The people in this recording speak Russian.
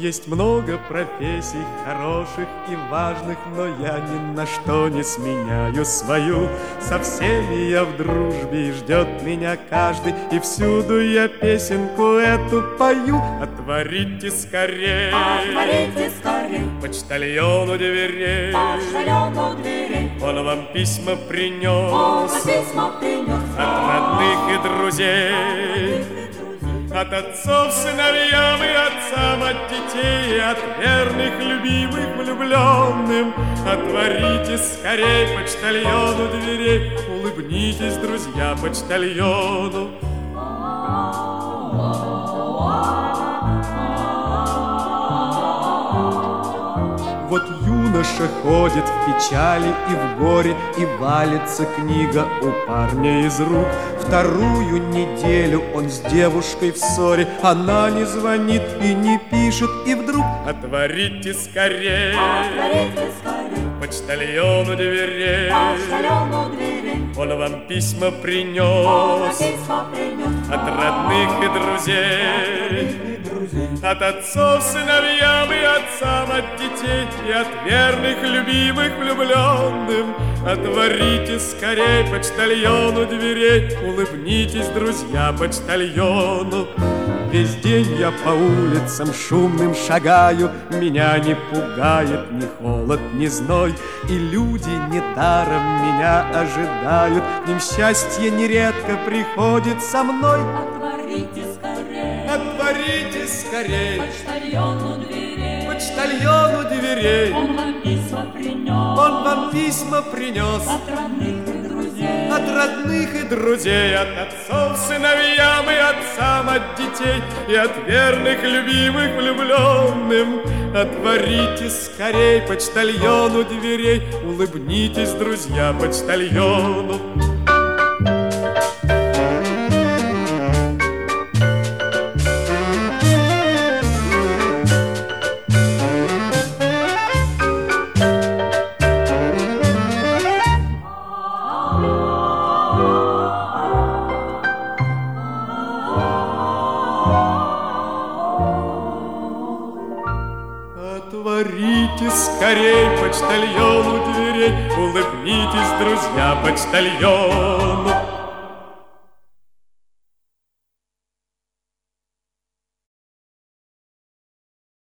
Есть много профессий хороших и важных, но я ни на что не сменяю свою. Со всеми я в дружбе, и ждет меня каждый, и всюду я песенку эту пою. Отворите скорей, почтальону дверей, он вам письма принес, от родных и друзей. От отцов сыновьям и отцам от детей, от верных, любимых, влюбленным. Отворите скорей почтальону дверей, улыбнитесь, друзья, почтальону. Вот юноша ходит в печали и в горе, и валится книга у парня из рук. Вторую неделю он с девушкой в ссоре, она не звонит и не пишет, и вдруг отворите скорей, почтальону дверей, он вам письма принес, от родных и друзей. От отцов сыновьям и отцам от детей, и от верных, любимых, влюбленным. Отворите скорей почтальону дверей, улыбнитесь, друзья, почтальону. Весь день я по улицам шумным шагаю, меня не пугает ни холод, ни зной, и люди недаром меня ожидают, к ним счастье нередко приходит со мной. Отворите скорей, отворите скорей почтальону дверей, почтальону дверей. Он вам письма принес, он вам письма принес, от родных и друзей, от родных и друзей, от отцов сыновьям и отцам от детей, и от верных, любимых, влюбленным. Отворите скорей почтальону дверей, улыбнитесь, друзья, почтальону. Отворите скорей почтальону дверей, улыбнитесь, друзья, почтальону.